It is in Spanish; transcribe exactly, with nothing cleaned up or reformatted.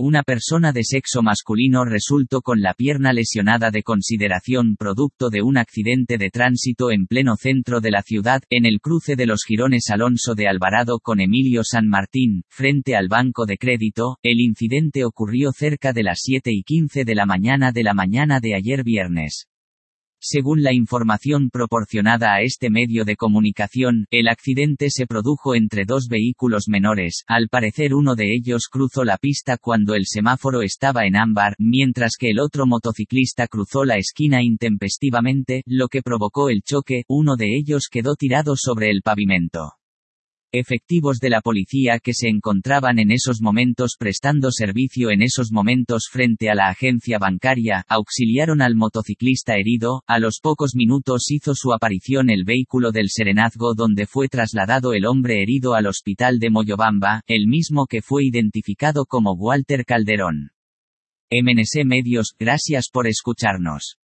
Una persona de sexo masculino resultó con la pierna lesionada de consideración producto de un accidente de tránsito en pleno centro de la ciudad, en el cruce de los jirones Alonso de Alvarado con Emilio San Martín, frente al banco de crédito. El incidente ocurrió cerca de las siete y quince de la mañana de la mañana de ayer viernes. Según la información proporcionada a este medio de comunicación, el accidente se produjo entre dos vehículos menores. Al parecer uno de ellos cruzó la pista cuando el semáforo estaba en ámbar, mientras que el otro motociclista cruzó la esquina intempestivamente, lo que provocó el choque. Uno de ellos quedó tirado sobre el pavimento. Efectivos de la policía que se encontraban en esos momentos prestando servicio en esos momentos frente a la agencia bancaria, auxiliaron al motociclista herido. A los pocos minutos hizo su aparición el vehículo del Serenazgo donde fue trasladado el hombre herido al hospital de Moyobamba, el mismo que fue identificado como Walter Calderón. M N C Medios, gracias por escucharnos.